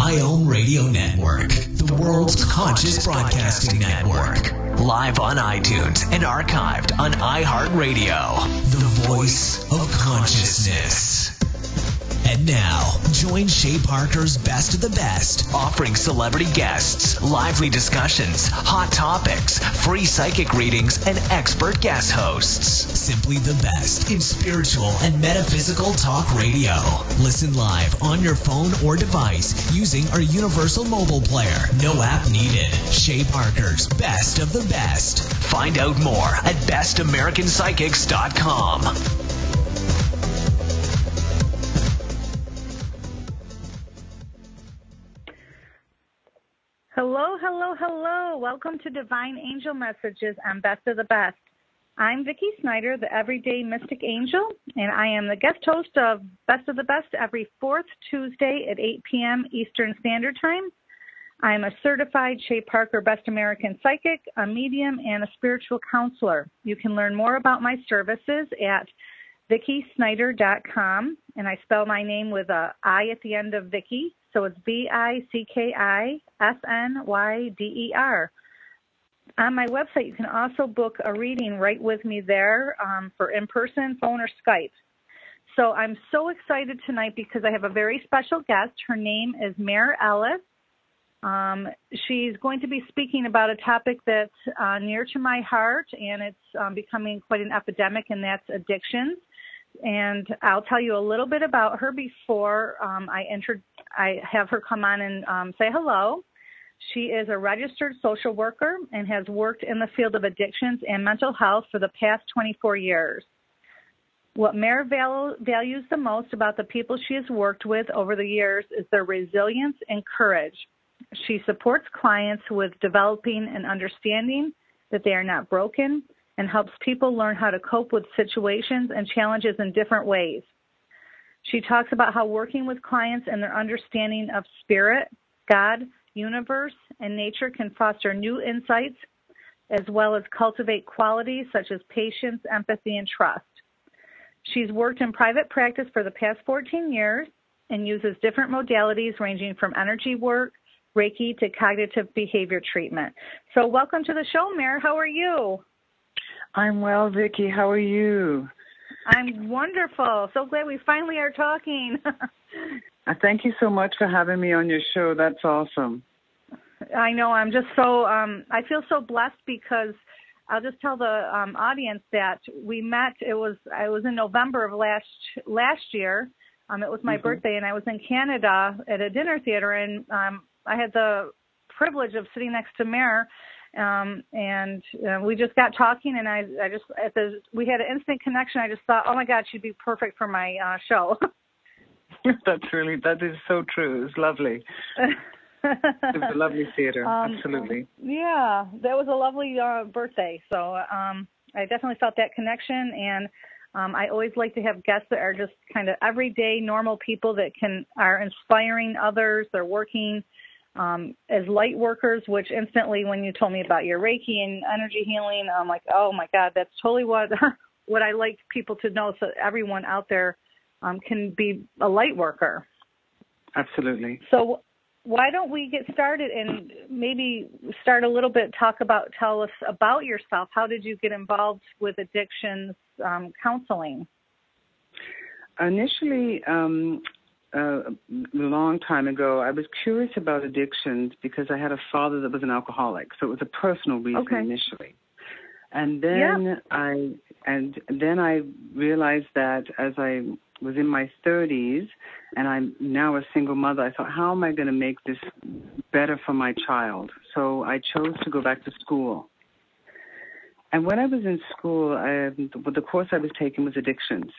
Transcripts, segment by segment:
IOM Radio Network, the world's conscious broadcasting network. Live on iTunes and archived on iHeartRadio, the voice of consciousness. And now, join Shay Parker's Best of the Best, offering celebrity guests, lively discussions, hot topics, free psychic readings, and expert guest hosts. Simply the best in spiritual and metaphysical talk radio. Listen live on your phone or device using our universal mobile player. No app needed. Shay Parker's Best of the Best. Find out more at bestamericanpsychics.com. Hello, hello, hello. Welcome to Divine Angel Messages on Best of the Best. I'm Vicki Snyder, the Everyday Mystic Angel, and I am the guest host of Best of the Best every fourth Tuesday at 8 p.m. Eastern Standard Time. I am a certified Shay Parker Best American Psychic, a medium, and a spiritual counselor. You can learn more about my services at VickiSnyder.com, and I spell my name with a I at the end of Vicki. So it's VICKISNYDER. On my website, you can also book a reading right with me there for in-person, phone, or Skype. So I'm so excited tonight because I have a very special guest. Her name is Mare Ellis. She's going to be speaking about a topic that's near to my heart, and it's becoming quite an epidemic, and that's addictions. And I'll tell you a little bit about her before I have her come on and say hello. She is a registered social worker and has worked in the field of addictions and mental health for the past 24 years. What Mare values the most about the people she has worked with over the years is their resilience and courage. She supports clients with developing an understanding that they are not broken and helps people learn how to cope with situations and challenges in different ways. She talks about how working with clients and their understanding of spirit, God, universe, and nature can foster new insights, as well as cultivate qualities such as patience, empathy, and trust. She's worked in private practice for the past 14 years and uses different modalities ranging from energy work, Reiki, to cognitive behavior treatment. So welcome to the show, Mare. How are you? I'm well, Vicki. How are you? I'm wonderful. So glad we finally are talking. Thank you so much for having me on your show. That's awesome. I know. I'm just so, I feel so blessed because I'll just tell the audience that we met, I was in November of last year. It was my birthday, and I was in Canada at a dinner theater, and I had the privilege of sitting next to Mare. And we just got talking, and we had an instant connection. I just thought, oh my God, she'd be perfect for my show. That is so true. It was lovely. It was a lovely theater. Absolutely. Yeah, that was a lovely birthday. So I definitely felt that connection, and I always like to have guests that are just kind of everyday, normal people that are inspiring others. They're working as light workers, which instantly when you told me about your Reiki and energy healing, I'm like, oh my God, that's totally what I like people to know, so everyone out there can be a light worker. Absolutely. So why don't we get started and maybe start a little bit, tell us about yourself. How did you get involved with addictions counseling? Initially, a long time ago, I was curious about addictions because I had a father that was an alcoholic, so it was a personal reason initially. And then I realized that as I was in my 30s and I'm now a single mother, I thought, how am I going to make this better for my child? So I chose to go back to school. And when I was in school, the course I was taking was addictions.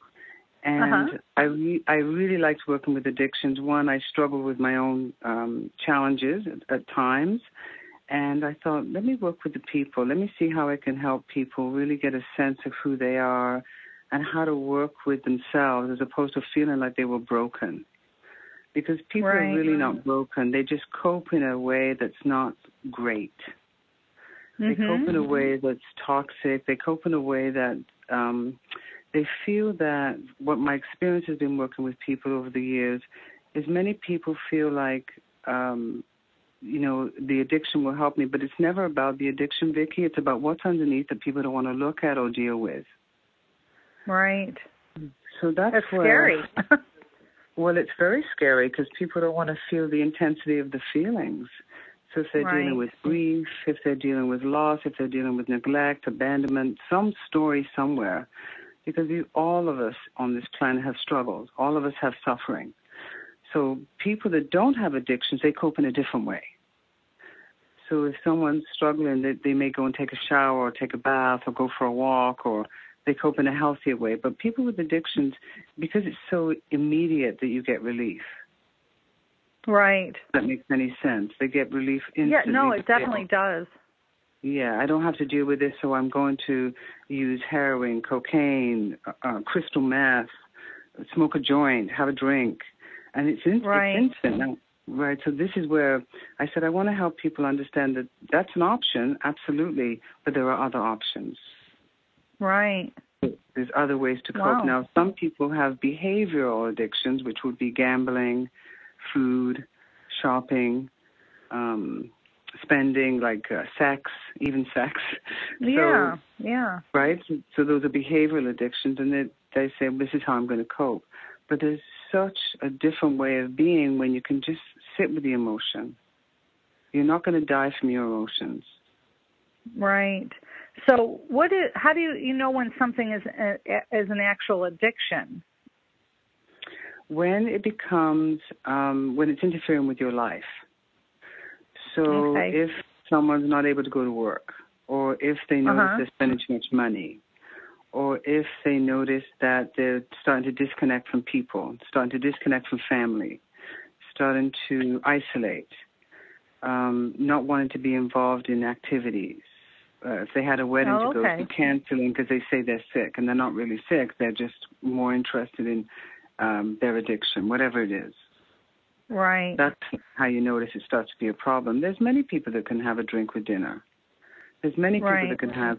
And I really liked working with addictions. One, I struggled with my own challenges at times. And I thought, let me work with the people. Let me see how I can help people really get a sense of who they are and how to work with themselves as opposed to feeling like they were broken. Because people are really not broken. They just cope in a way that's not great. They cope in a way that's toxic. They cope in a way that they feel that what my experience has been working with people over the years is many people feel like, the addiction will help me, but it's never about the addiction, Vicki. It's about what's underneath that people don't want to look at or deal with. Right. So that's scary. Well, it's very scary because people don't want to feel the intensity of the feelings. So if they're dealing with grief, if they're dealing with loss, if they're dealing with neglect, abandonment, some story somewhere, because all of us on this planet have struggles. All of us have suffering. So people that don't have addictions, they cope in a different way. So if someone's struggling, they may go and take a shower or take a bath or go for a walk, or they cope in a healthier way. But people with addictions, because it's so immediate that you get relief. Right. If that makes any sense. They get relief instantly. Yeah, no, it definitely does. Yeah, I don't have to deal with this, so I'm going to use heroin, cocaine, crystal meth, smoke a joint, have a drink. And it's instant now. Right, so this is where I said I want to help people understand that that's an option, absolutely, but there are other options. Right. There's other ways to cope. Wow. Now, some people have behavioral addictions, which would be gambling, food, shopping, spending, like sex, even sex. Yeah, Right? So those are behavioral addictions, and they say, this is how I'm going to cope. But there's such a different way of being when you can just sit with the emotion. You're not going to die from your emotions. Right. So how do you know when something is an actual addiction? When it becomes, when it's interfering with your life. So if someone's not able to go to work, or if they notice they're spending too much money, or if they notice that they're starting to disconnect from people, starting to disconnect from family, starting to isolate, not wanting to be involved in activities. If they had a wedding to go to, canceling because they say they're sick, and they're not really sick, they're just more interested in their addiction, whatever it is. Right. That's how you notice it starts to be a problem. There's many people that can have a drink with dinner. There's many people that can have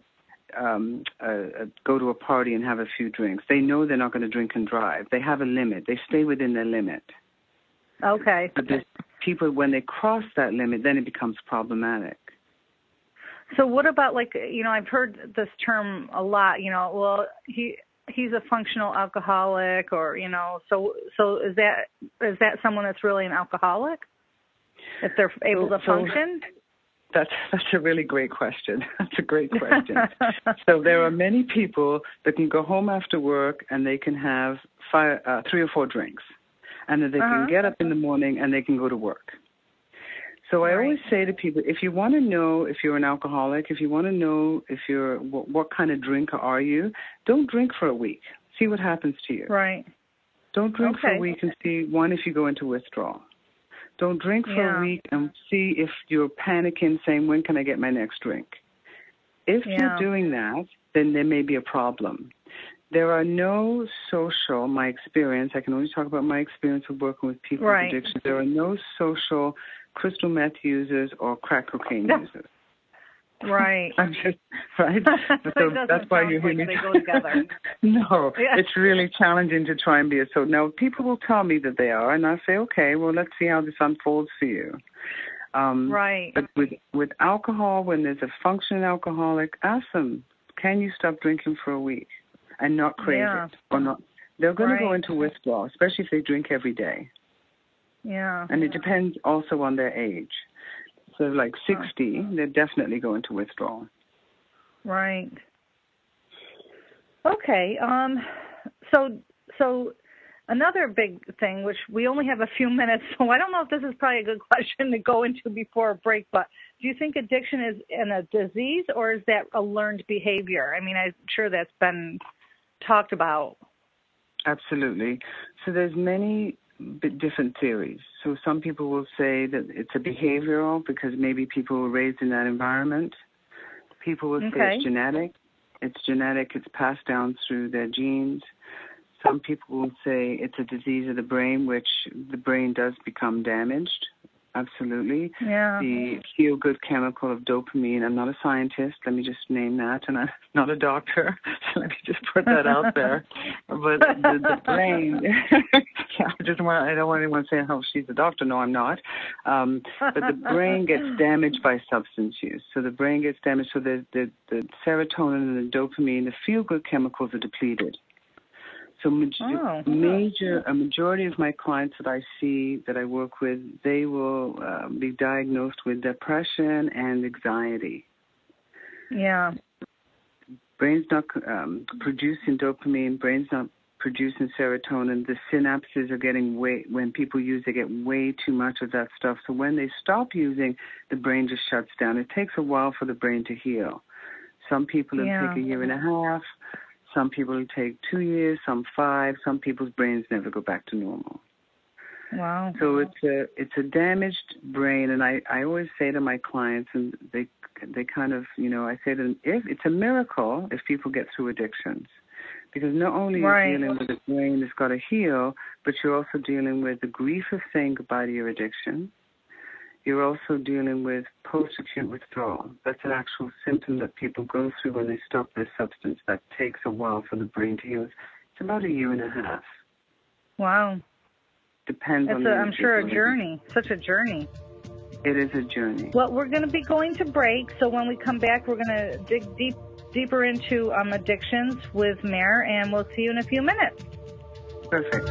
go to a party and have a few drinks. They know they're not going to drink and drive. They have a limit. They stay within their limit. Okay. But there's people, when they cross that limit, then it becomes problematic. So what about, I've heard this term a lot, he's a functional alcoholic, or, so is that someone that's really an alcoholic if they're able to function? That's a really great question. That's a great question. So there are many people that can go home after work and they can have 3 or 4 drinks, and then they can get up in the morning and they can go to work. So I always say to people, if you want to know if you're an alcoholic, if you want to know if you're what kind of drinker are you, don't drink for a week. See what happens to you. Right. Don't drink for a week and see, if you go into withdrawal. Don't drink for a week and see if you're panicking, saying, when can I get my next drink? If you're doing that, then there may be a problem. There are no social, my experience, I can only talk about my experience of working with people with addiction. There are no social crystal meth users or crack cocaine users. Right. So that's why you hear me. They go together. No, it's really challenging to try and be so. Now, people will tell me that they are, and I say, okay, well, let's see how this unfolds for you. But with alcohol, when there's a functioning alcoholic, ask them, can you stop drinking for a week and not crave it or not? They're going to go into withdrawal, especially if they drink every day. Yeah. And it depends also on their age. So like 60, they're definitely going to withdrawal. Right. Okay. So another big thing, which we only have a few minutes, so I don't know if this is probably a good question to go into before a break, but do you think addiction is a disease, or is that a learned behavior? I mean, I'm sure that's been talked about. Absolutely. So there's many different theories. So some people will say that it's a behavioral because maybe people were raised in that environment. People will say it's genetic. It's genetic. It's passed down through their genes. Some people will say it's a disease of the brain, which the brain does become damaged. Absolutely. Yeah. The feel-good chemical of dopamine. I'm not a scientist. Let me just name that. And I'm not a doctor. So let me just put that out there. But the brain, I don't want anyone saying, "Oh, she's a doctor." No, I'm not. But the brain gets damaged by substance use. So the brain gets damaged. So the serotonin and the dopamine, the feel-good chemicals are depleted. So a majority of my clients that I see, that I work with, they will be diagnosed with depression and anxiety. Yeah. Brain's not producing dopamine. Brain's not producing serotonin. The synapses are getting when people use, they get way too much of that stuff. So when they stop using, the brain just shuts down. It takes a while for the brain to heal. Some people it'll take a year and a half. Some people it'll take 2 years, some 5. Some people's brains never go back to normal. Wow. So it's a damaged brain, and I always say to my clients, and they kind of, I say to them, if it's a miracle if people get through addictions, because not only are you dealing with a brain that's got to heal, but you're also dealing with the grief of saying goodbye to your addiction. You're also dealing with post-acute withdrawal. That's an actual symptom that people go through when they stop their substance. That takes a while for the brain to heal. It's about a year and a half. Wow. Depends on I'm sure a journey. Such a journey. It is a journey. Well, we're going to be going to break, so when we come back, we're going to dig deeper into addictions with Mare, and we'll see you in a few minutes. Perfect.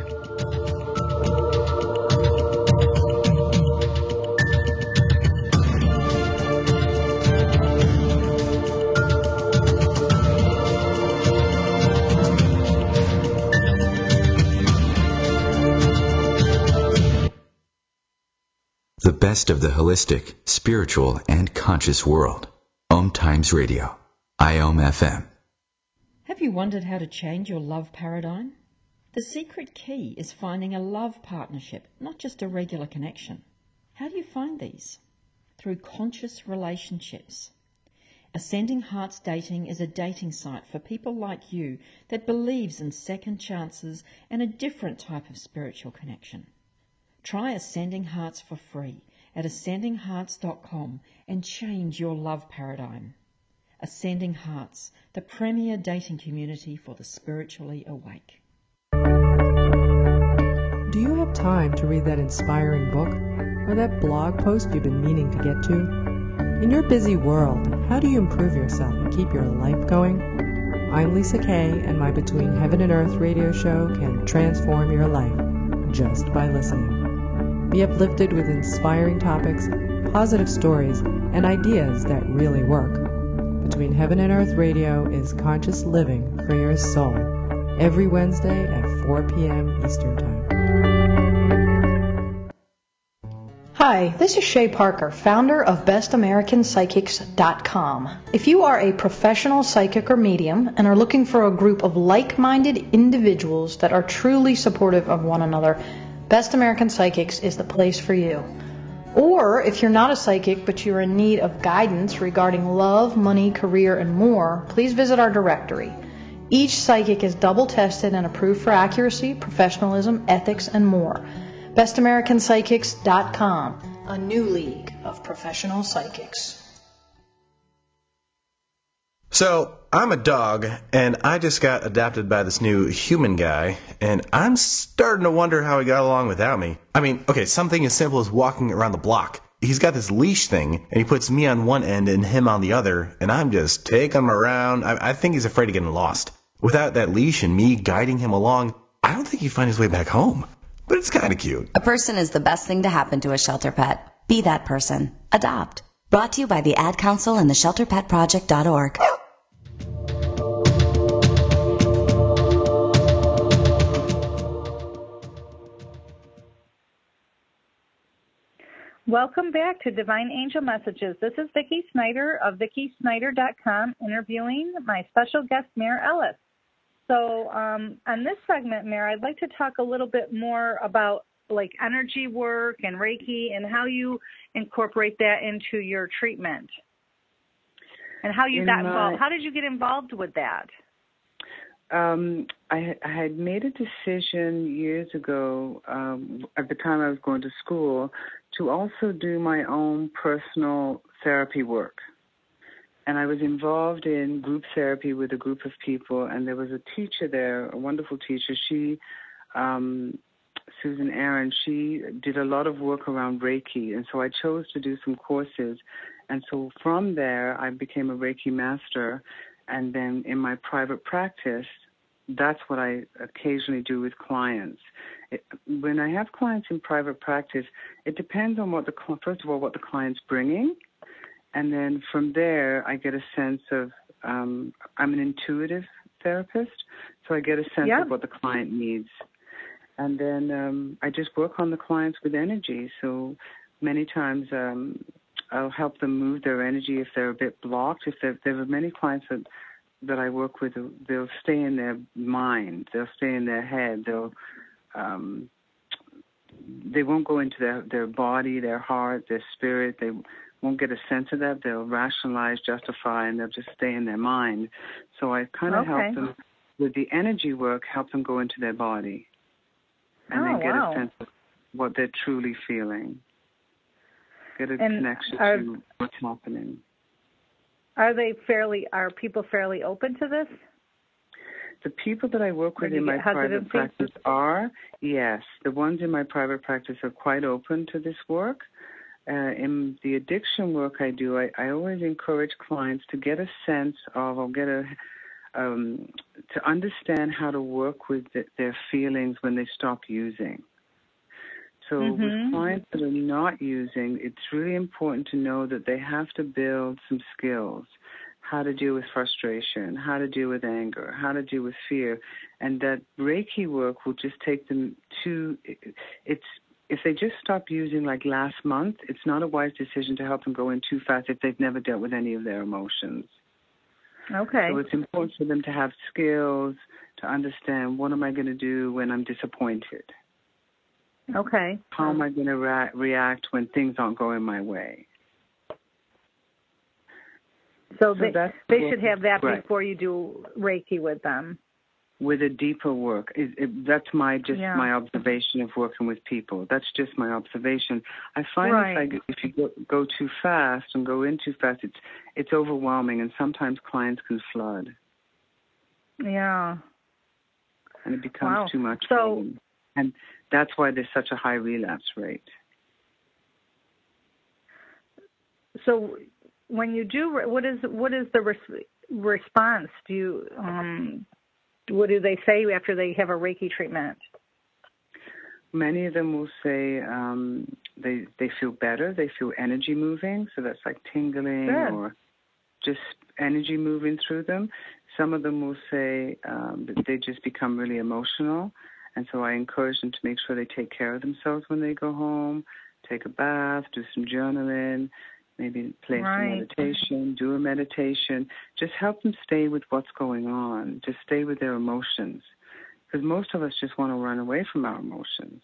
The best of the holistic, spiritual, and conscious world. Om Times Radio. IOM FM. Have you wondered how to change your love paradigm? The secret key is finding a love partnership, not just a regular connection. How do you find these? Through conscious relationships. Ascending Hearts Dating is a dating site for people like you that believes in second chances and a different type of spiritual connection. Try Ascending Hearts for free at ascendinghearts.com and change your love paradigm. Ascending Hearts, the premier dating community for the spiritually awake. Do you have time to read that inspiring book or that blog post you've been meaning to get to? In your busy world, how do you improve yourself and keep your life going? I'm Lisa Kay, and my Between Heaven and Earth radio show can transform your life just by listening. Be uplifted with inspiring topics, positive stories, and ideas that really work. Between Heaven and Earth Radio is conscious living for your soul, every Wednesday at 4 p.m. Eastern Time. Hi, this is Shay Parker, founder of BestAmericanPsychics.com. If you are a professional psychic or medium and are looking for a group of like-minded individuals that are truly supportive of one another, Best American Psychics is the place for you. Or if you're not a psychic but you're in need of guidance regarding love, money, career, and more, please visit our directory. Each psychic is double tested and approved for accuracy, professionalism, ethics, and more. BestAmericanPsychics.com, a new league of professional psychics. So, I'm a dog, and I just got adopted by this new human guy, and I'm starting to wonder how he got along without me. I mean, okay, something as simple as walking around the block. He's got this leash thing, and he puts me on one end and him on the other, and I'm just taking him around. I think he's afraid of getting lost. Without that leash and me guiding him along, I don't think he'd find his way back home. But it's kind of cute. A person is the best thing to happen to a shelter pet. Be that person. Adopt. Brought to you by the Ad Council and the ShelterPetProject.org. Welcome back to Divine Angel Messages. This is Vicki Snyder of VickiSnyder.com interviewing my special guest, Mare Ellis. So on this segment, Mare, I'd like to talk a little bit more about like energy work and Reiki and how you incorporate that into your treatment and how you got involved. How did you get involved with that? I had made a decision years ago, at the time I was going to school, to also do my own personal therapy work. And I was involved in group therapy with a group of people, and there was a teacher there, a wonderful teacher. She Susan Aaron, she did a lot of work around Reiki, and so I chose to do some courses. And so from there, I became a Reiki master, and then in my private practice, that's what I occasionally do with clients. When I have clients in private practice, it depends on first of all, what the client's bringing, and then from there, I get a sense of, I'm an intuitive therapist, so I get a sense of what the client needs. And then I just work on the clients with energy. So many times I'll help them move their energy if they're a bit blocked. If there are many clients that I work with, they'll stay in their mind, they'll stay in their head, they won't go into their body, their heart, their spirit. They won't get a sense of that. They'll rationalize, justify, and they'll just stay in their mind. So I kind of help them with the energy work, help them go into their body, and then get a sense of what they're truly feeling. Get a connection to what's happening. Are people fairly open to this? The people that I work with in my private practice are, yes. The ones in my private practice are quite open to this work. In the addiction work I do, I always encourage clients to get a sense of, or to understand how to work with their feelings when they stop using. So with clients that are not using, it's really important to know that they have to build some skills, how to deal with frustration, how to deal with anger, how to deal with fear, and that Reiki work will just take them to, if they just stop using like last month, it's not a wise decision to help them go in too fast if they've never dealt with any of their emotions. Okay. So it's important for them to have skills, to understand what am I going to do when I'm disappointed. Okay. How am I going to react when things aren't going my way? So they should have that before you do Reiki with them. With a deeper work. That's my observation of working with people. That's just my observation. I find if you go too fast and go in too fast, it's overwhelming, and sometimes clients can flood. Yeah. And it becomes too much for them. And that's why there's such a high relapse rate. So when you do, what is the response? Do you, what do they say after they have a Reiki treatment? Many of them will say they feel better. They feel energy moving, so that's like tingling or just energy moving through them. Some of them will say that they just become really emotional. And so I encourage them to make sure they take care of themselves when they go home, take a bath, do some journaling, maybe play some meditation, do a meditation. Just help them stay with what's going on, just stay with their emotions. Because most of us just want to run away from our emotions.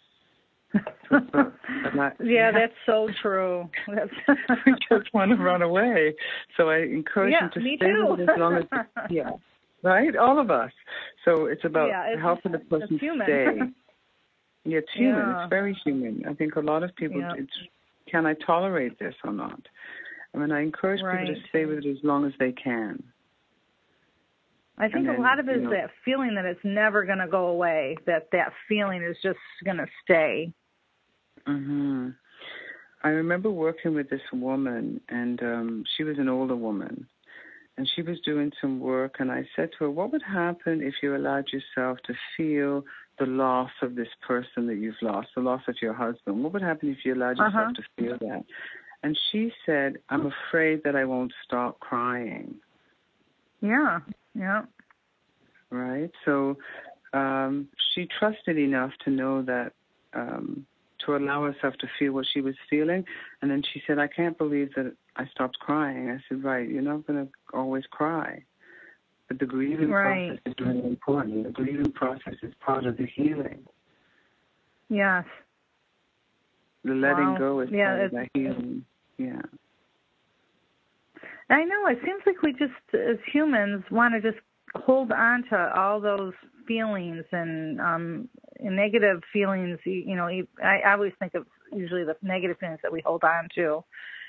That's so true. We just want to run away. So I encourage them to stay with it as long as, right? All of us. So it's about helping the person stay. Yeah, it's human. It's very human. I think a lot of people, can I tolerate this or not? I mean, I encourage people to stay with it as long as they can. I think a lot of it is that feeling that it's never going to go away, that feeling is just going to stay. Mm-hmm. I remember working with this woman, and she was an older woman. And she was doing some work, and I said to her, what would happen if you allowed yourself to feel the loss of this person that you've lost, the loss of your husband? What would happen if you allowed yourself to feel that? And she said, I'm afraid that I won't stop crying. Yeah. Right? So she trusted enough to know that, to allow herself to feel what she was feeling. And then she said, I can't believe that I stopped crying. I said, right, you're not going to always cry. But the grieving process is really important. The grieving process is part of the healing. Yes. The letting go is part of the healing. Yeah. I know. It seems like we just, as humans, want to just hold on to all those feelings and negative feelings. I always think of usually the negative feelings that we hold on to.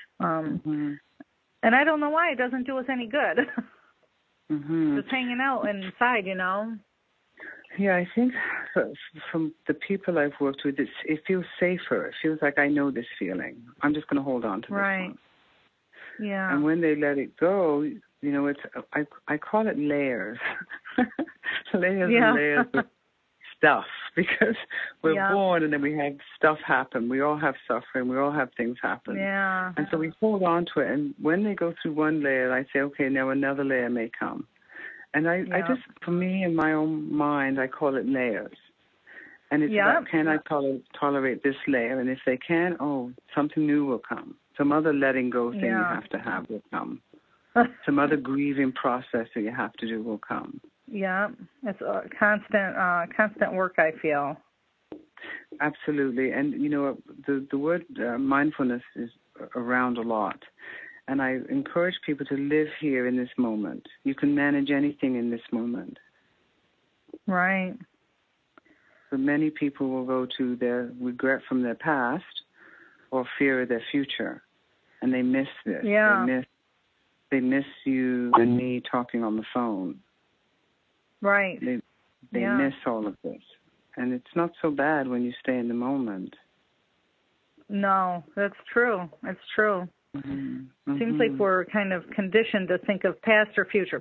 And I don't know why. It doesn't do us any good. Just hanging out inside, Yeah, I think from the people I've worked with, it feels safer. It feels like I know this feeling. I'm just going to hold on to this one. Yeah. And when they let it go, it's I call it layers. Layers and layers of stuff, because we're born and then we have stuff happen. We all have suffering. We all have things happen. Yeah. And so we hold on to it. And when they go through one layer, I say, okay, now another layer may come. And I just, for me, in my own mind, I call it layers. And it's about, can I tolerate this layer? And if they can, something new will come. Some other letting go thing you have to have will come. Some other grieving process that you have to do will come. Yeah, it's a constant work, I feel. Absolutely. And, the word mindfulness is around a lot. And I encourage people to live here in this moment. You can manage anything in this moment. Right. But many people will go to their regret from their past or fear of their future, and they miss this. Yeah. They miss you and me talking on the phone. Right. They miss all of this. And it's not so bad when you stay in the moment. No, that's true. It's true. Mm-hmm. Seems like we're kind of conditioned to think of past or future.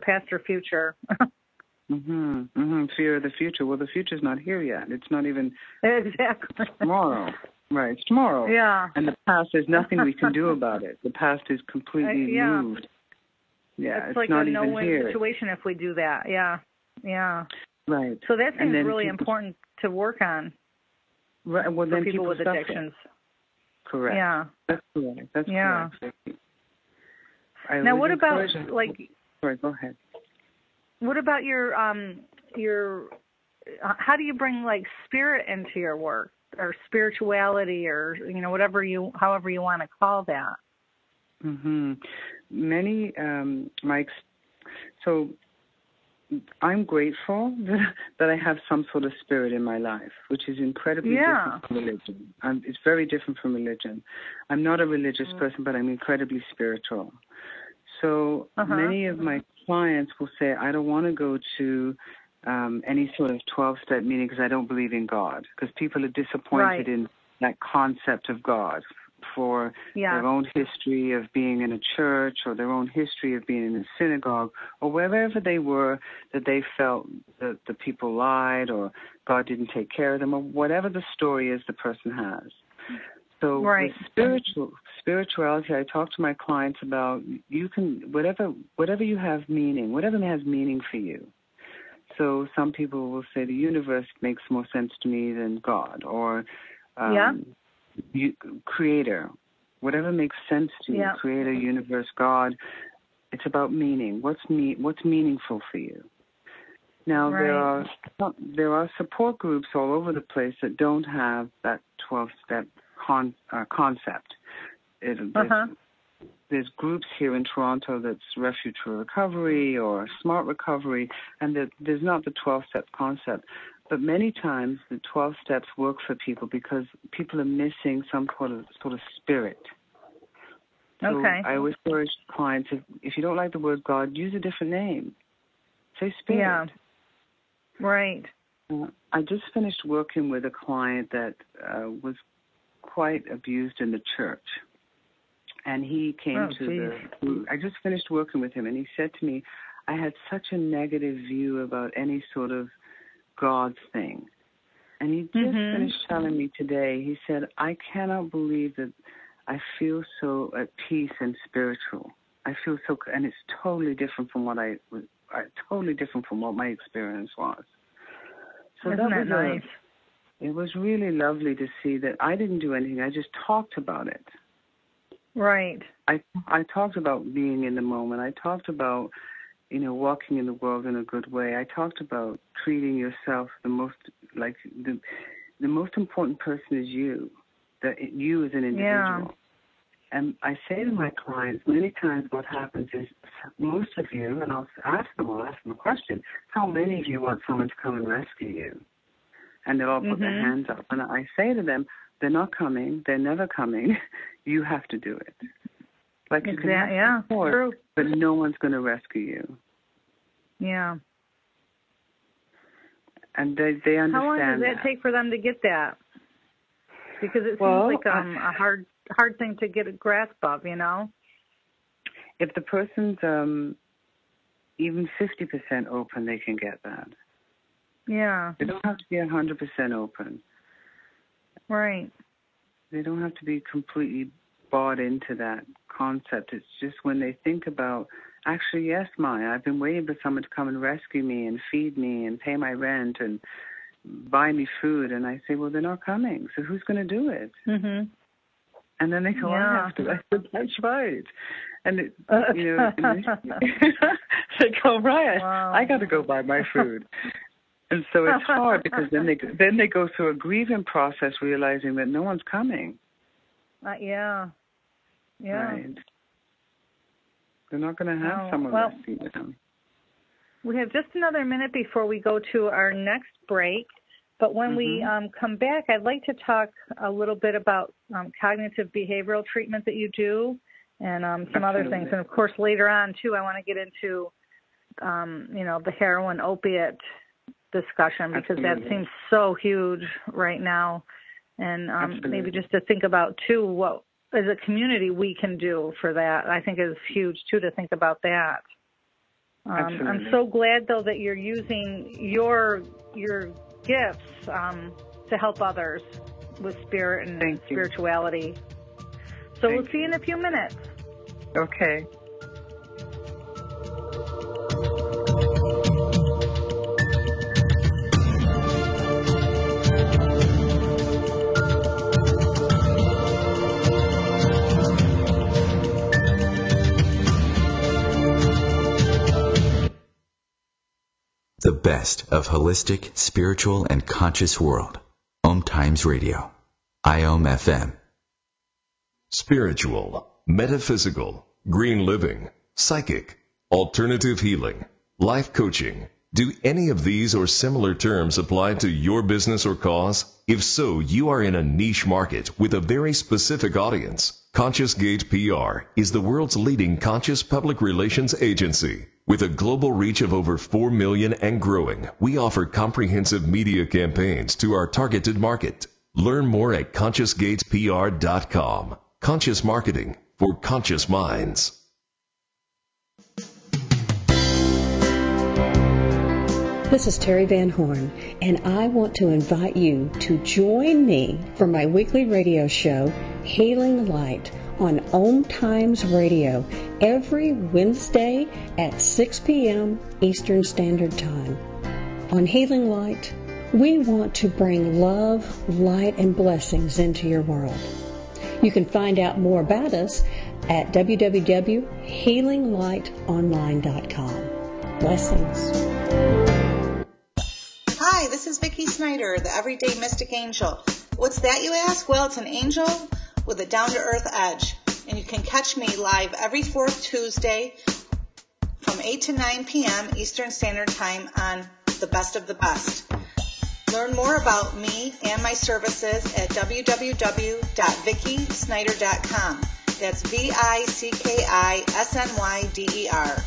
Fear of the future. Well, the future's not here yet. It's not even exactly tomorrow. Right, it's tomorrow. Yeah. And the past, there's nothing we can do about it. The past is completely moved. Yeah, it's like not a even no-win here. situation if we do that. Yeah. Right. So that seems really important to work on. Right. Well, for then people with suffer. addictions. Correct. Yeah. That's correct. That's correct. Now, what about Sorry, go ahead. What about your how do you bring spirit into your work, or spirituality, or however you want to call that? Many so I'm grateful that I have some sort of spirit in my life, which is incredibly different from religion. It's very different from religion. I'm not a religious person, but I'm incredibly spiritual. So many of my clients will say, I don't want to go to any sort of 12-step meeting because I don't believe in God, because people are disappointed in that concept of God for their own history of being in a church, or their own history of being in a synagogue, or wherever they were, that they felt that the people lied or God didn't take care of them, or whatever the story is the person has. So with spirituality, I talk to my clients about, you can, whatever you have meaning, whatever has meaning for you. So some people will say the universe makes more sense to me than God, or creator, whatever makes sense to you, creator, universe, God. It's about meaning. What's meaningful for you? Now there are support groups all over the place that don't have that 12-step concept. There's groups here in Toronto that's Refuge for Recovery or Smart Recovery, and there's not the 12-step concept. But many times the 12 steps work for people because people are missing some sort of spirit. So I always encourage clients, if you don't like the word God, use a different name. Say spirit. Yeah. Right. I just finished working with a client that was quite abused in the church. And he came I just finished working with him, and he said to me, I had such a negative view about any sort of God thing. And he just finished telling me today, he said, I cannot believe that I feel so at peace and spiritual. I feel so, and it's totally different from what what my experience was. So Isn't that nice? It was really lovely to see that I didn't do anything. I just talked about it. Right. I talked about being in the moment. I talked about, walking in the world in a good way. I talked about treating yourself the most important person is you, you as an individual. Yeah. And I say to my clients, many times what happens is most of you, and I'll ask them a question, how many of you want someone to come and rescue you? And they'll all put their hands up. And I say to them, they're not coming, they're never coming, you have to do it. Like you can have support, true. But no one's going to rescue you. Yeah. And they understand. How long does that take for them to get that? Because it seems like a hard thing to get a grasp of, you know? If the person's even 50% open, they can get that. Yeah. They don't have to be 100% open. Right. They don't have to be completely bought into that concept. It's just when they think about, actually, yes, Maya, I've been waiting for someone to come and rescue me and feed me and pay my rent and buy me food. And I say, well, they're not coming, so who's going to do it? Mm-hmm. And then they go, I have to. I said, that's right. And, they go, right, wow. I got to go buy my food. And so it's hard because then they go through a grieving process realizing that no one's coming. Yeah. Right. They're not going to have someone rescue them. We have just another minute before we go to our next break. But when we come back, I'd like to talk a little bit about cognitive behavioral treatment that you do and some other things. And, of course, later on, too, I want to get into, the heroin opiate discussion because that seems so huge right now. And maybe just to think about, too, what as a community we can do for that. I think is huge, too, to think about that. I'm so glad, though, that you're using your gifts to help others with spirit and spirituality. So we'll see you in a few minutes. Okay. The best of holistic, spiritual, and conscious world. Om Times Radio. IOM FM. Spiritual, metaphysical, green living, psychic, alternative healing, life coaching. Do any of these or similar terms apply to your business or cause? If so, you are in a niche market with a very specific audience. Conscious Gate PR is the world's leading conscious public relations agency. With a global reach of over 4 million and growing, we offer comprehensive media campaigns to our targeted market. Learn more at ConsciousGatesPR.com. Conscious marketing for conscious minds. This is Terry Van Horn, and I want to invite you to join me for my weekly radio show, Healing Light, on Om Times Radio every Wednesday at 6 p.m. Eastern Standard Time. On Healing Light, we want to bring love, light, and blessings into your world. You can find out more about us at www.healinglightonline.com. Blessings. Hi, this is Vicki Snyder, the Everyday Mystic Angel. What's that, you ask? Well, it's an angel with a down-to-earth edge. And you can catch me live every fourth Tuesday from 8 to 9 p.m. Eastern Standard Time on The Best of the Best. Learn more about me and my services at www.vickysnyder.com. That's VICKISNYDER.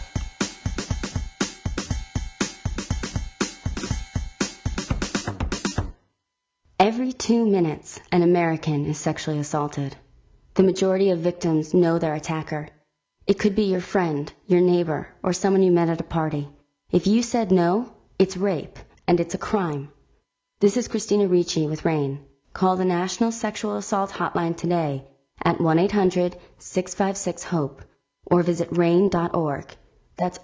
Every 2 minutes, an American is sexually assaulted. The majority of victims know their attacker. It could be your friend, your neighbor, or someone you met at a party. If you said no, it's rape, and it's a crime. This is Christina Ricci with RAIN. Call the National Sexual Assault Hotline today at 1-800-656-HOPE or visit RAIN.org. That's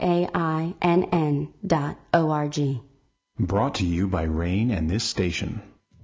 RAINN.org. Brought to you by RAIN and this station.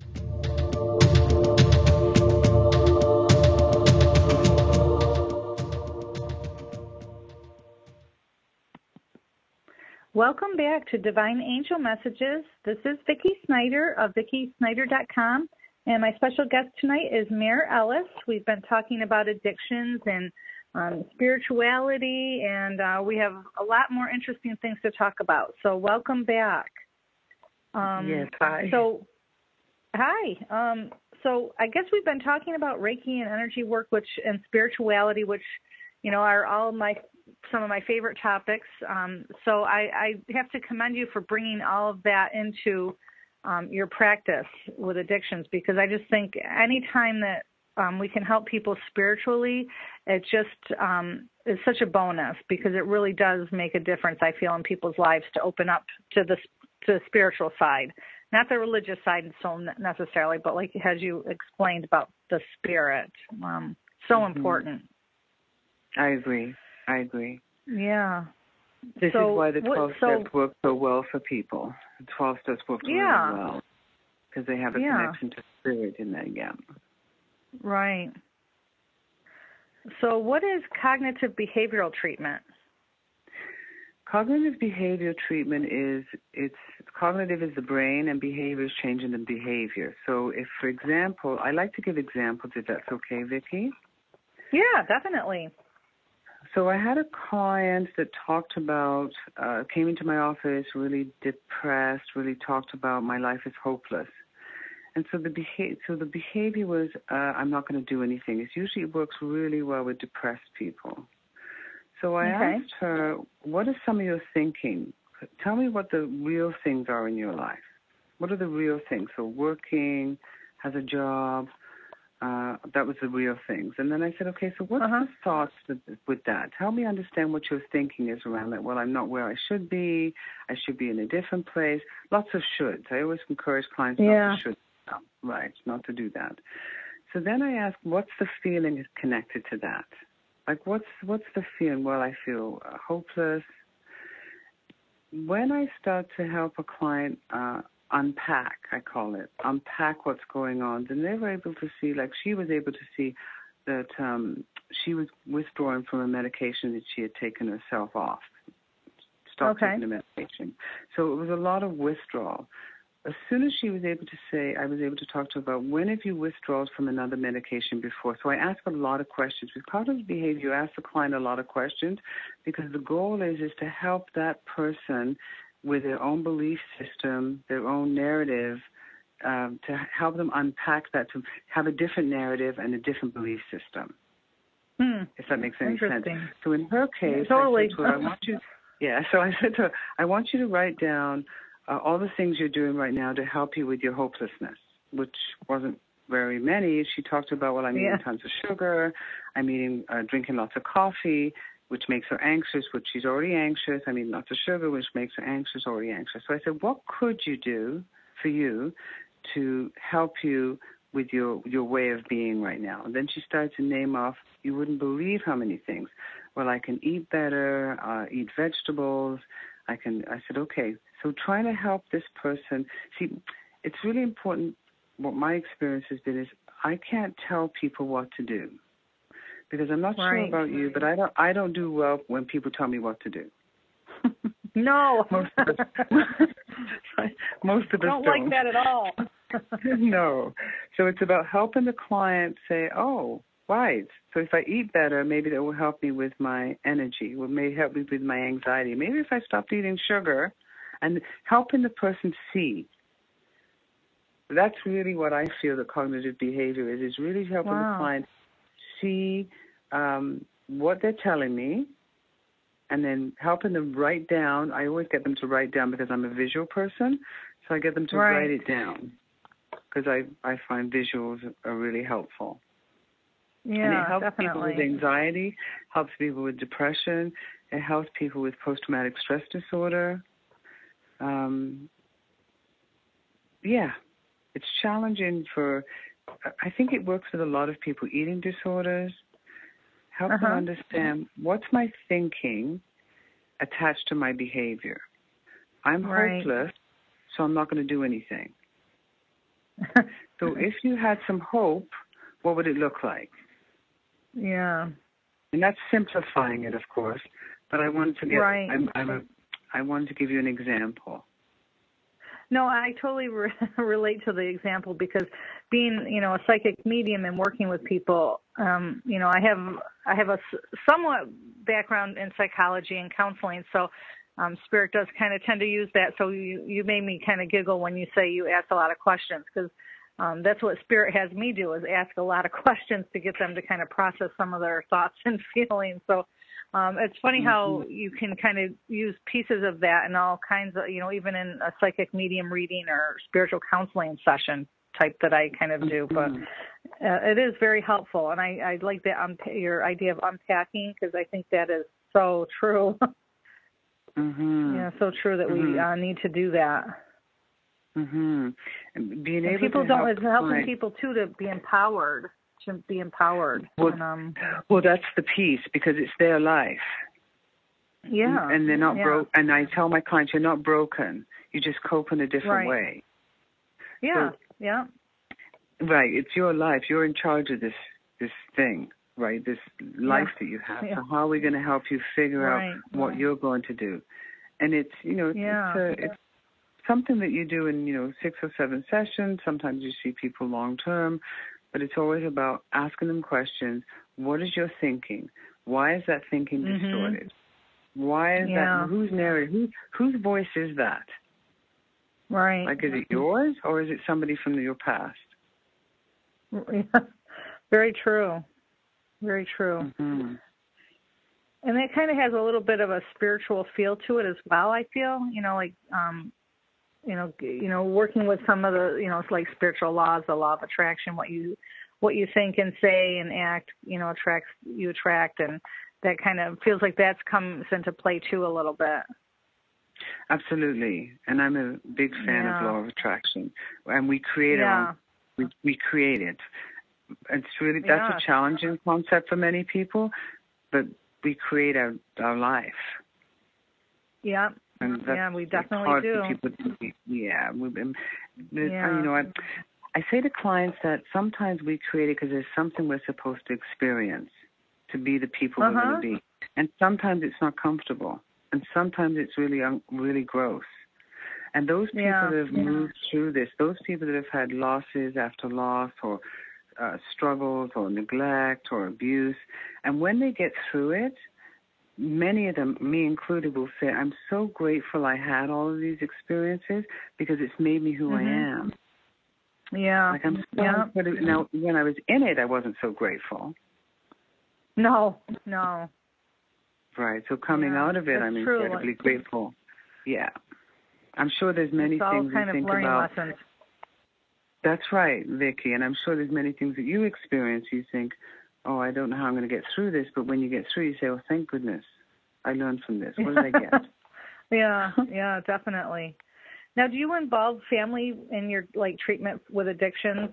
Welcome back to Divine Angel Messages. This is Vicki Snyder of VickiSnyder.com, and my special guest tonight is Mare Ellis. We've been talking about addictions and spirituality, and we have a lot more interesting things to talk about. So welcome back. Yes, hi. Hi. So I guess we've been talking about Reiki and energy work, and spirituality, which, are all my some of my favorite topics. So I have to commend you for bringing all of that into your practice with addictions, because I just think any time that we can help people spiritually, it just is such a bonus, because it really does make a difference, I feel, in people's lives to open up to the spiritual side. Not the religious side so necessarily, but like as you explained about the spirit. So important. I agree. Yeah. This is why the 12 steps work so well for people. The 12 steps work really well, because they have a connection to spirit in that gap. Right. So what is cognitive behavioral treatment? Cognitive behavioral treatment cognitive is the brain, and behavior is changing the behavior. So if, for example, I like to give examples, if that's okay, Vicki? Yeah, definitely. So I had a client that talked about, came into my office really depressed, really talked about my life is hopeless. And so the behavior was, I'm not going to do anything. It usually works really well with depressed people. So I asked her, what is some of your thinking? Tell me what the real things are in your life. What are the real things? So working, has a job, that was the real things. And then I said, okay, so what's the thoughts with that? Help me understand what your thinking is around that. Well, I'm not where I should be. I should be in a different place. Lots of shoulds. I always encourage clients not to should. Right, not to do that. So then I asked, what's the feeling connected to that? Like, what's the feeling? Well, I feel hopeless. When I start to help a client unpack, I call it, unpack what's going on, then they were able to see, like she was able to see that she was withdrawing from a medication that she had taken herself off, stopped taking the medication. So it was a lot of withdrawal. As soon as she was able to say, I was able to talk to her about, when have you withdrawn from another medication before? So I asked a lot of questions. With cognitive behavior, you ask the client a lot of questions, because the goal is to help that person with their own belief system, their own narrative, to help them unpack that, to have a different narrative and a different belief system. If that makes any sense. So in her case, I said to her, so I said to her, I want you to write down all the things you're doing right now to help you with your hopelessness, which wasn't very many. She talked about, well, I'm eating tons of sugar, I'm drinking lots of coffee, which makes her anxious, which she's already anxious. I'm eating lots of sugar, which makes her anxious, already anxious. So I said, what could you do for you to help you with your way of being right now? And then she started to name off, you wouldn't believe how many things. Well, I can eat better, eat vegetables. I said, okay, so trying to help this person. See, it's really important. What my experience has been is I can't tell people what to do, because I'm not sure about you, but I don't do well when people tell me what to do. No. Most of us don't like that at all. No. So it's about helping the client say, oh, right. So if I eat better, maybe that will help me with my energy, or may help me with my anxiety. Maybe if I stopped eating sugar, and helping the person see. That's really what I feel that cognitive behavior is really helping the client see what they're telling me, and then helping them write down. I always get them to write down, because I'm a visual person, so I get them to write it down, because I find visuals are really helpful. Yeah, and it helps definitely. people with anxiety, helps people with depression, it helps people with post-traumatic stress disorder. It's challenging I think it works with a lot of people. Eating disorders, help them understand, what's my thinking attached to my behavior. I'm hopeless, so I'm not going to do anything. So if you had some hope, what would it look like? Yeah. And that's simplifying it, of course, but I wanted to I wanted to give you an example. No, I totally relate to the example, because being, a psychic medium and working with people, I have a somewhat background in psychology and counseling, so Spirit does kind of tend to use that. So you made me kind of giggle when you say you ask a lot of questions, because that's what Spirit has me do, is ask a lot of questions to get them to kind of process some of their thoughts and feelings. So It's funny how you can kind of use pieces of that in all kinds of, even in a psychic medium reading or spiritual counseling session type that I kind of do. But it is very helpful, and I like your idea of unpacking, because I think that is so true. Yeah, so true that we need to do that. And being able people to don't. help It's helping people too to be empowered. Well, that's the piece, because it's their life. Yeah. And they're not broke. And I tell my clients, you're not broken. You just cope in a different way. Yeah. So, right. It's your life. You're in charge of this thing, right? This life that you have. So how are we going to help you figure out what you're going to do? And it's, it's something that you do in, 6 or 7 sessions. Sometimes you see people long term, but it's always about asking them questions. What is your thinking? Why is that thinking distorted? Why is that? Who's narrating? Whose voice is that? Right. Like, is it yours, or is it somebody from your past? Very true. Very true. And that kind of has a little bit of a spiritual feel to it as well, I feel, working with some of the, it's like spiritual laws, the law of attraction, what you think and say and act, you attract, and that kind of feels like that comes into play too a little bit. Absolutely. And I'm a big fan of law of attraction. And we create we create it. It's really, that's a challenging concept for many people, but we create our life. Yeah. And that's we definitely hard do. For people to, I say to clients that sometimes we create it because there's something we're supposed to experience to be the people we're going to be. And sometimes it's not comfortable. And sometimes it's really gross. And those people that have moved through this, those people that have had losses after loss, or struggles or neglect or abuse, and when they get through it, many of them, me included, will say, I'm so grateful I had all of these experiences because it's made me who I am. Yeah. Like, I'm so now, when I was in it, I wasn't so grateful. No. Right. So coming out of it, I'm incredibly grateful. Yeah. I'm sure there's many things kind you of think learning about. Lessons. That's right, Vicki. And I'm sure there's many things that you experience. You think, oh, I don't know how I'm going to get through this. But when you get through, you say, oh, thank goodness, I learned from this. What did I get? Yeah, definitely. Now, do you involve family in your treatment with addictions?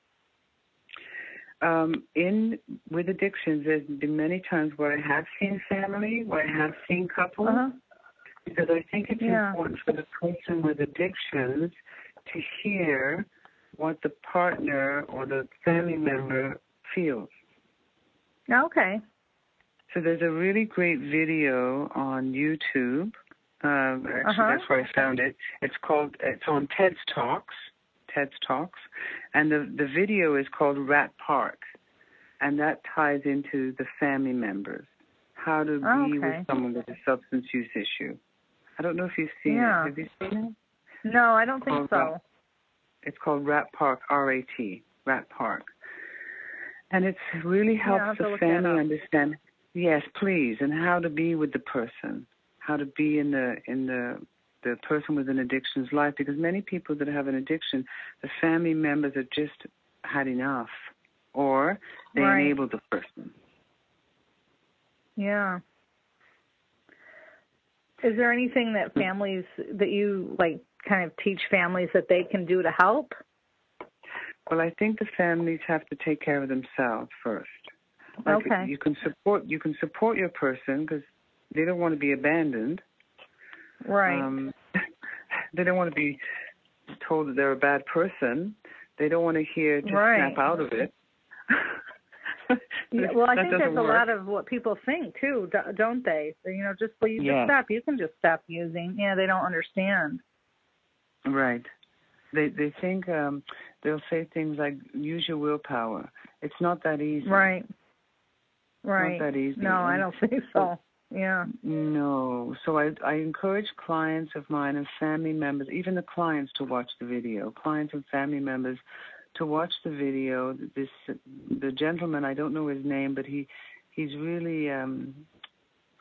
With addictions, there's been many times where I have seen family, where I have seen couples, because I think it's important for the person with addictions to hear what the partner or the family member feels. Okay. So there's a really great video on YouTube. Actually, that's where I found it. It's on TED Talks, and the video is called Rat Park, and that ties into the family members, how to be with someone with a substance use issue. I don't know if you've seen it. Have you seen it? No, I don't think so. It's called Rat Park, R-A-T, Rat Park. And it really helps the family understand, yes, please, and how to be with the person, how to be in the person with an addiction's life, because many people that have an addiction, the family members have just had enough, or they enable the person. Yeah. Is there anything that families, that you kind of teach families that they can do to help? Well, I think the families have to take care of themselves first. You can support your person because they don't want to be abandoned. Right. They don't want to be told that they're a bad person. They don't want to hear to snap out of it. Well, I think that's a lot of what people think too, don't they? Just stop. You can just stop using. Yeah, they don't understand. Right. They think they'll say things like, use your willpower. It's not that easy. Right. Not that easy. No, I don't think so. Yeah. No. So I encourage clients of mine and family members, even the clients, to watch the video. Clients and family members to watch the video. The gentleman, I don't know his name, but he's really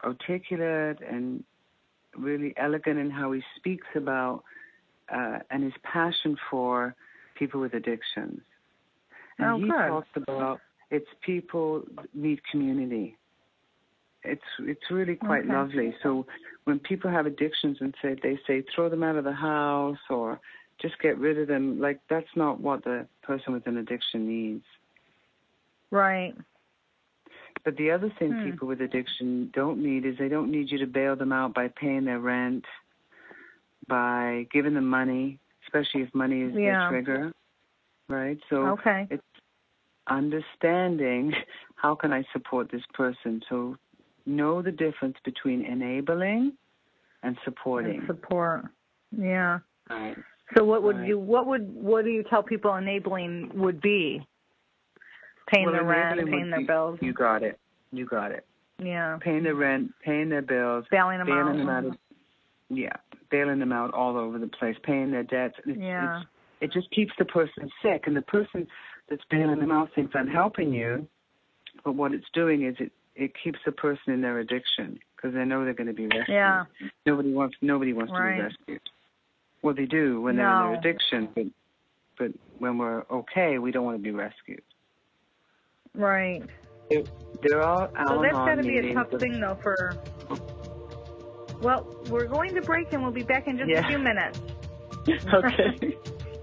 articulate and really elegant in how he speaks about and his passion for people with addictions. And he talks about it's people need community. It's really quite lovely. So when people have addictions and they say throw them out of the house or just get rid of them, like that's not what the person with an addiction needs. Right. But the other thing people with addiction don't need is they don't need you to bail them out by paying their rent, by giving them money, especially if money is the trigger, right? So it's understanding how can I support this person. So know the difference between enabling and supporting. Support, yeah. Right. So what do you tell people enabling would be? Paying their rent, paying their bills. You got it. Yeah. Paying their rent, paying their bills, bailing them out. Bailing them out all over the place, paying their debts. It just keeps the person sick, and the person that's bailing them out thinks I'm helping you, but what it's doing is it keeps the person in their addiction because they know they're going to be rescued. Yeah. Nobody wants to be rescued. Well, they do when they're in their addiction, but when we're okay, we don't want to be rescued. Right. There are Al-Anon so that's got to be a meetings tough thing, though, for... Well, we're going to break, and we'll be back in just a few minutes. Okay.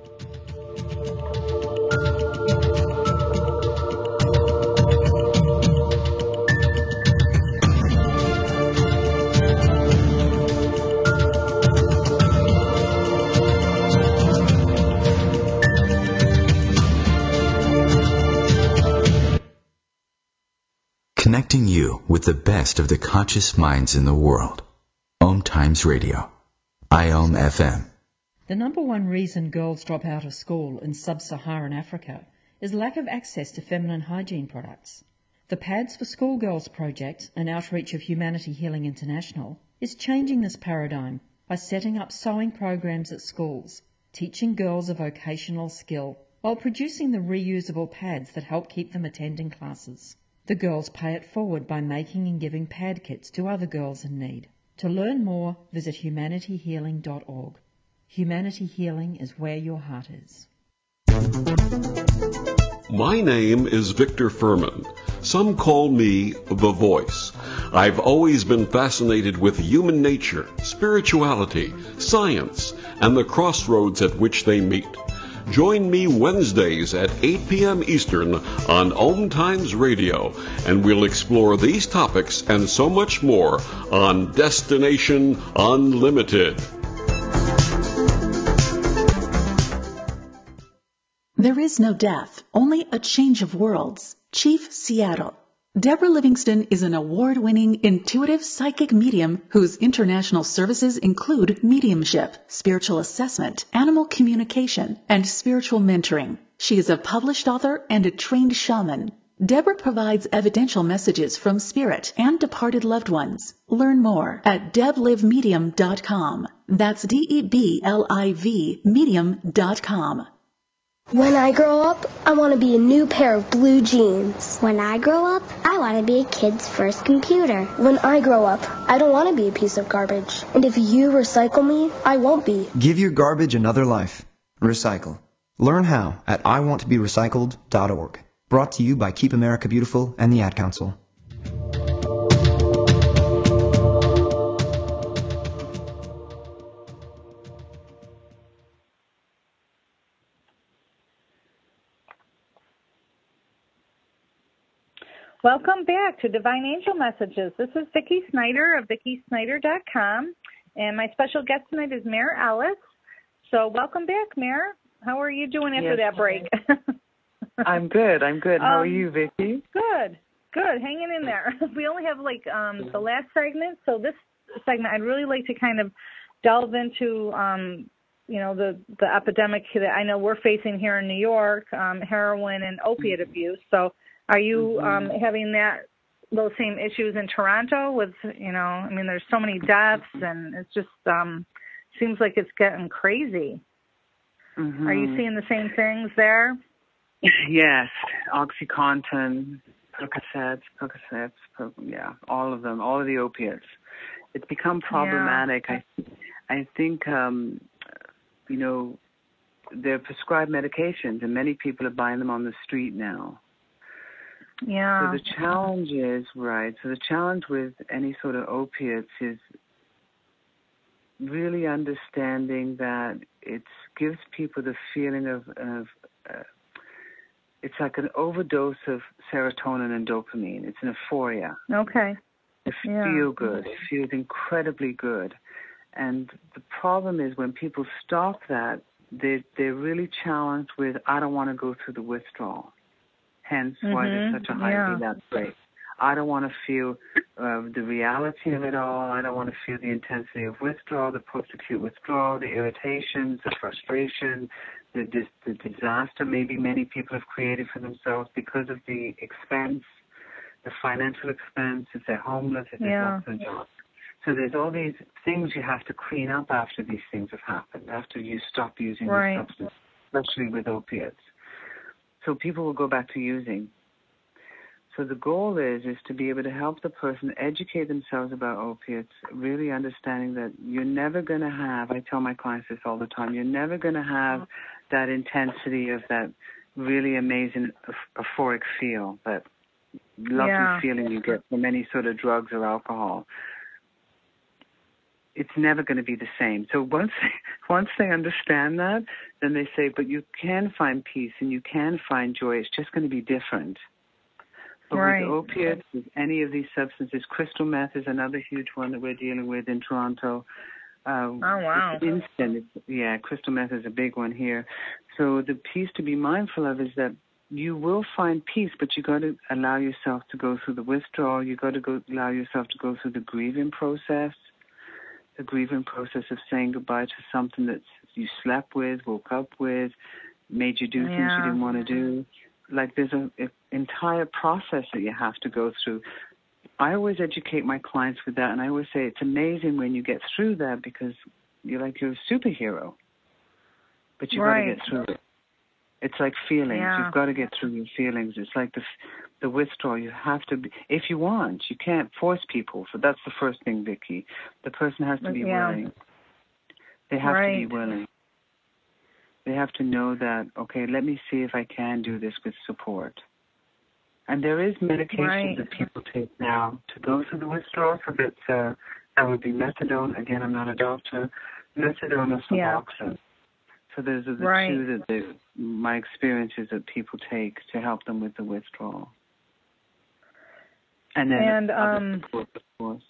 Connecting you with the best of the conscious minds in the world. Om Times Radio. IOM FM. The number one reason girls drop out of school in sub-Saharan Africa is lack of access to feminine hygiene products. The Pads for Schoolgirls project, an outreach of Humanity Healing International, is changing this paradigm by setting up sewing programs at schools, teaching girls a vocational skill, while producing the reusable pads that help keep them attending classes. The girls pay it forward by making and giving pad kits to other girls in need. To learn more, visit humanityhealing.org. Humanity Healing is where your heart is. My name is Victor Furman. Some call me The Voice. I've always been fascinated with human nature, spirituality, science, and the crossroads at which they meet. Join me Wednesdays at 8 p.m. Eastern on Om Times Radio, and we'll explore these topics and so much more on Destination Unlimited. There is no death, only a change of worlds. Chief Seattle. Deborah Livingston is an award-winning intuitive psychic medium whose international services include mediumship, spiritual assessment, animal communication, and spiritual mentoring. She is a published author and a trained shaman. Deborah provides evidential messages from spirit and departed loved ones. Learn more at deblivemedium.com. That's DEBLIV medium.com. When I grow up, I want to be a new pair of blue jeans. When I grow up, I want to be a kid's first computer. When I grow up, I don't want to be a piece of garbage. And if you recycle me, I won't be. Give your garbage another life. Recycle. Learn how at iwanttoberecycled.org. Brought to you by Keep America Beautiful and the Ad Council. Welcome back to Divine Angel Messages. This is Vicki Snyder of VickiSnyder.com, and my special guest tonight is Mare Ellis. So welcome back, Mare. How are you doing after that break? I'm good. How are you, Vicki? Good. Hanging in there. We only have the last segment, so this segment I'd really like to kind of delve into the epidemic that I know we're facing here in New York, heroin and opiate abuse. So are you having those same issues in Toronto with, there's so many deaths and it's just seems like it's getting crazy. Are you seeing the same things there? Yes. OxyContin, Percocets, all of them, all of the opiates. It's become problematic. Yeah. I think, they're prescribed medications, and many people are buying them on the street now. Yeah. So the challenge is, so the challenge with any sort of opiates is really understanding that it gives people the feeling of it's like an overdose of serotonin and dopamine. It's an euphoria. Okay. It feels good. It feels incredibly good. And the problem is when people stop that, they're really challenged with, I don't want to go through the withdrawal. Hence why there's such a high relapse rate. I don't want to feel the reality of it all. I don't want to feel the intensity of withdrawal, the post-acute withdrawal, the irritations, the frustration, the disaster maybe many people have created for themselves because of the expense, the financial expense, if they're homeless, if they've lost their job. So there's all these things you have to clean up after these things have happened, after you stop using the substance, especially with opiates. So people will go back to using. So the goal is to be able to help the person educate themselves about opiates, really understanding that you're never going to have, I tell my clients this all the time, you're never going to have that intensity of that really amazing euphoric feel, that lovely feeling you get from any sort of drugs or alcohol. It's never going to be the same. So once they understand that, then they say, but you can find peace and you can find joy. It's just going to be different. But with opiates, with any of these substances, crystal meth is another huge one that we're dealing with in Toronto. Wow. It's instant. Crystal meth is a big one here. So the piece to be mindful of is that you will find peace, but you got to allow yourself to go through the withdrawal. You got to allow yourself to go through the grieving process. The grieving process of saying goodbye to something that you slept with, woke up with, made you do things you didn't want to do. Like there's an entire process that you have to go through. I always educate my clients with that, and I always say it's amazing when you get through that because you're a superhero. But you've got to get through it. It's like feelings. You've got to get through your feelings. It's like the withdrawal. You have to be, if you want. You can't force people. So that's the first thing, Vicki. The person has to be willing. They have to be willing. They have to know that, okay, let me see if I can do this with support. And there is medication that people take now to go through the withdrawal. So that would be methadone. Again, I'm not a doctor. Methadone or Suboxone. So those are the two that my experiences that people take to help them with the withdrawal. And then support, of course.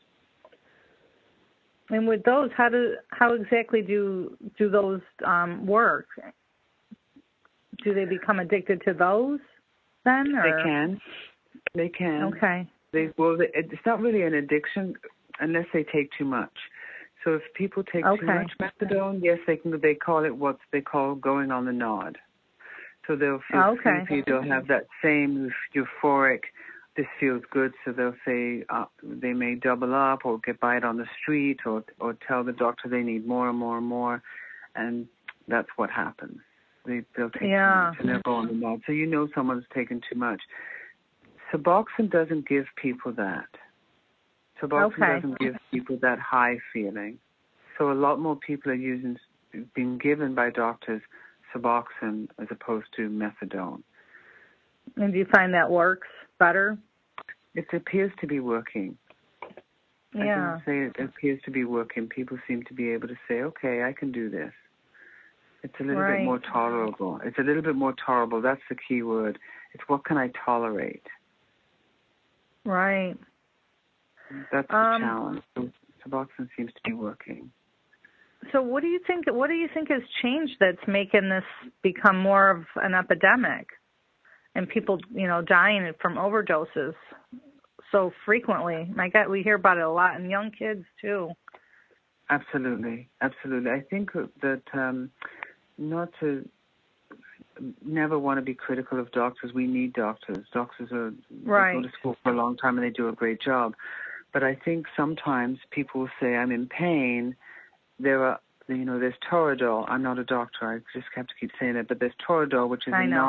And with those, how exactly do those work? Do they become addicted to those then? Or? They can. Okay. It's not really an addiction unless they take too much. So if people take too much methadone, yes, they call it what they call going on the nod. So they'll feel sleepy. They'll have that same euphoric, this feels good. So they'll say they may double up or get by it on the street or tell the doctor they need more and more and more. And that's what happens. They'll take too much and they'll go on the nod. So you know someone's taken too much. Suboxone doesn't give people that. Suboxone doesn't give people that high feeling. So a lot more people are being given by doctors Suboxone as opposed to methadone. And do you find that works better? It appears to be working. I can say it appears to be working. People seem to be able to say, okay, I can do this. It's a little bit more tolerable. It's a little bit more tolerable. That's the key word. It's what can I tolerate? Right. That's the challenge. So Suboxone seems to be working. So what do you think has changed that's making this become more of an epidemic and people, dying from overdoses so frequently? My God, we hear about it a lot in young kids too. Absolutely. I think that not to never want to be critical of doctors. We need doctors. Doctors they go to school for a long time and they do a great job. But I think sometimes people will say, I'm in pain. There's Toradol. I'm not a doctor. I just have to keep saying it. But there's Toradol, which is a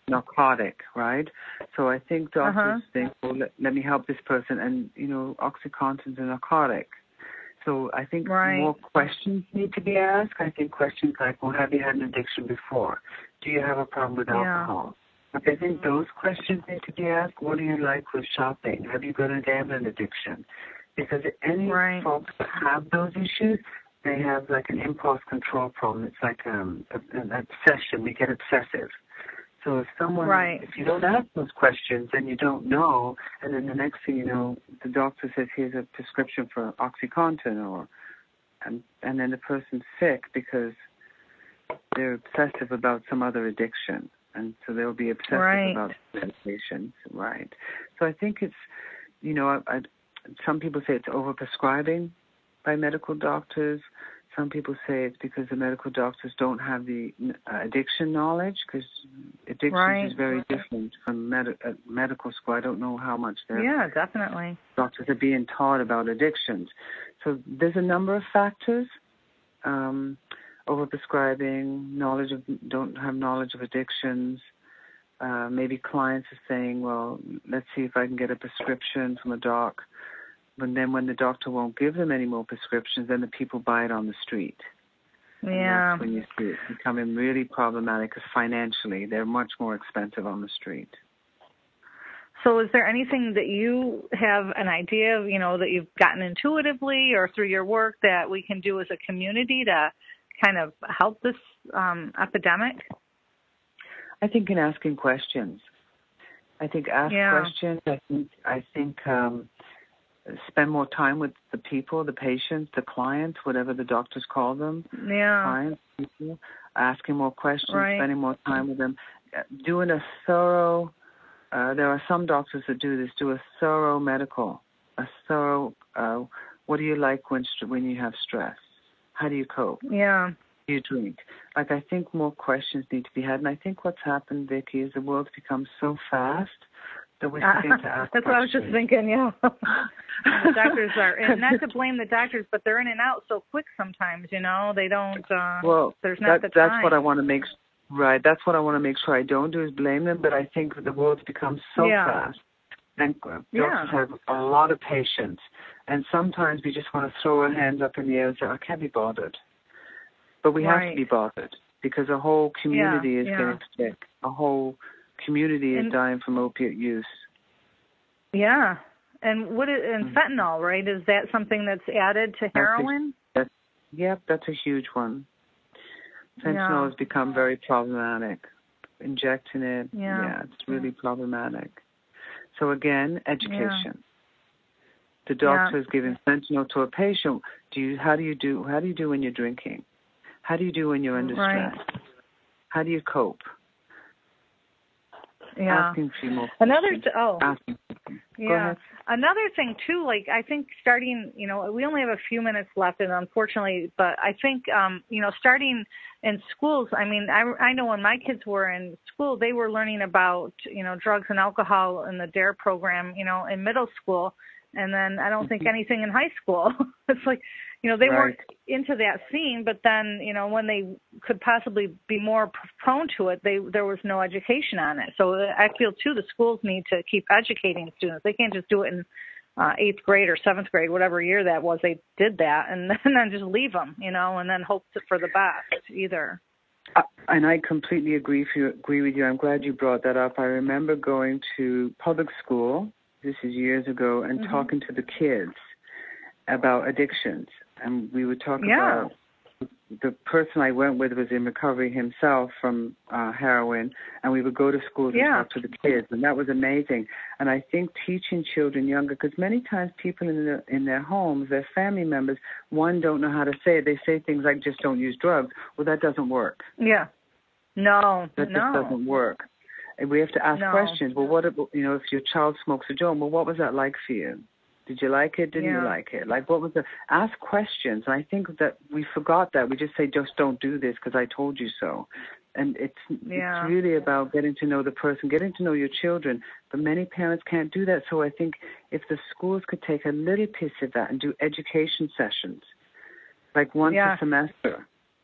narcotic, right? So I think doctors think, well, let me help this person, and OxyContin's a narcotic. So I think more questions need to be asked. I think questions like, well, have you had an addiction before? Do you have a problem with alcohol? Like, I think those questions need to be asked. What do you like with shopping? Have you got a gambling addiction? Because any folks that have those issues, they have like an impulse control problem. It's like an obsession. We get obsessive. So if someone, if you don't ask those questions, then you don't know, and then the next thing you know, the doctor says, here's a prescription for OxyContin, and then the person's sick because they're obsessive about some other addiction, and so they'll be obsessive about medications, right? So I think it's, some people say it's overprescribing by medical doctors. Some people say it's because the medical doctors don't have the addiction knowledge, because addiction is very different from medical school. I don't know how much definitely doctors are being taught about addictions. So there's a number of factors. Overprescribing, don't have knowledge of addictions. Maybe clients are saying, well, let's see if I can get a prescription from a doc. But then when the doctor won't give them any more prescriptions, then the people buy it on the street. Yeah. And that's when you see it becoming really problematic, because financially they're much more expensive on the street. So is there anything that you have an idea of, that you've gotten intuitively or through your work that we can do as a community to kind of help this epidemic? I think in asking questions. I think questions. I think spend more time with the people, the patients, the clients, whatever the doctors call them. Clients, people, asking more questions, spending more time with them, doing a thorough. There are some doctors that do this. Do a thorough medical, what do you like when you have stress? How do you cope? Yeah. Do you drink? Like, I think more questions need to be had. And I think what's happened, Vicki, is the world's become so fast that we forget to ask That's questions. what I was just thinking, The doctors are, and not to blame the doctors, but they're in and out so quick sometimes, they don't, there's not the time. That's what I want to make, that's what I want to make sure I don't do, is blame them, but I think the world's become so fast. And doctors have a lot of patience. And sometimes we just want to throw our hands up in the air and say, I can't be bothered. But we have to be bothered, because a whole community is getting sick. A whole community is dying from opiate use. Yeah. And fentanyl, right? Is that something that's added to heroin? That's a huge one. Fentanyl has become very problematic. Injecting it, it's really problematic. So again, education. The doctor is giving fentanyl to a patient. How do you do when you're drinking? How do you do when you're under stress? How do you cope? Asking for more questions. Go ahead. Another thing too, like I think starting, we only have a few minutes left, and unfortunately, but I think, starting in schools. I mean, I know when my kids were in school, they were learning about, drugs and alcohol in the DARE program, in middle school, and then I don't think anything in high school. It's like, they weren't into that scene, but then, when they could possibly be more prone to it, there was no education on it. So I feel, too, the schools need to keep educating students. They can't just do it in 8th grade or 7th grade, whatever year that was, they did that, and then just leave them, and then hope for the best either. And I completely agree with you. I'm glad you brought that up. I remember going to public school, this is years ago, and talking to the kids about addictions. And we would talk about, the person I went with was in recovery himself from heroin, and we would go to schools and talk to the kids, and that was amazing. And I think teaching children younger, because many times people in their homes, their family members, don't know how to say it. They say things like, just don't use drugs. Well, that doesn't work. Yeah. No. That just doesn't work. And we have to ask questions. Well, what if your child smokes a joint? Well, what was that like for you? Did you like it? Didn't you like it? Like, what was the... Ask questions. And I think that we forgot that. We just say, just don't do this because I told you so. And it's really about getting to know the person, getting to know your children. But many parents can't do that. So I think if the schools could take a little piece of that and do education sessions, like once a semester,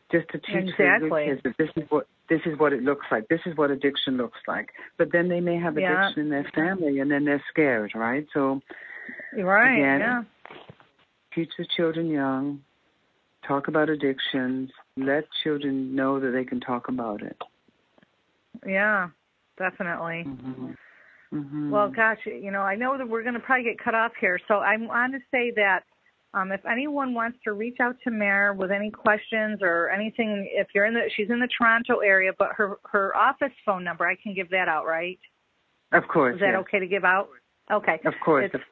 just to teach Exactly. the kids that this is what it looks like. This is what addiction looks like. But then they may have addiction in their family, and then they're scared, right? So, again, teach the children young, talk about addictions, let children know that they can talk about it. Yeah, definitely. Mm-hmm. Mm-hmm. Well, gosh, I know that we're going to probably get cut off here, so I want to say that if anyone wants to reach out to Mare with any questions or anything, if she's in the Toronto area, but her office phone number, I can give that out, right? Of course. Is that okay to give out? Okay. Of course. It's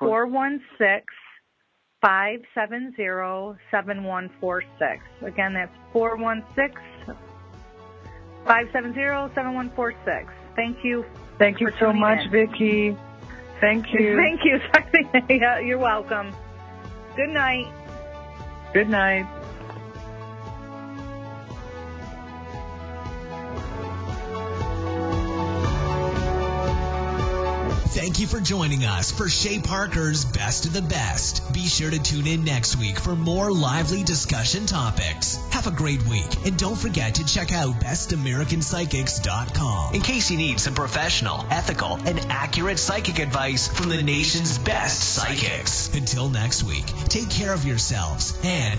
416-570-7146. Again, that's 416-570-7146. Thank you. Thank you so much, Vicki. Thank you. Thank you. Yeah, you're welcome. Good night. Good night. Thank you for joining us for Shay Parker's Best of the Best. Be sure to tune in next week for more lively discussion topics. Have a great week, and don't forget to check out bestamericanpsychics.com in case you need some professional, ethical, and accurate psychic advice from the nation's best psychics. Until next week, take care of yourselves and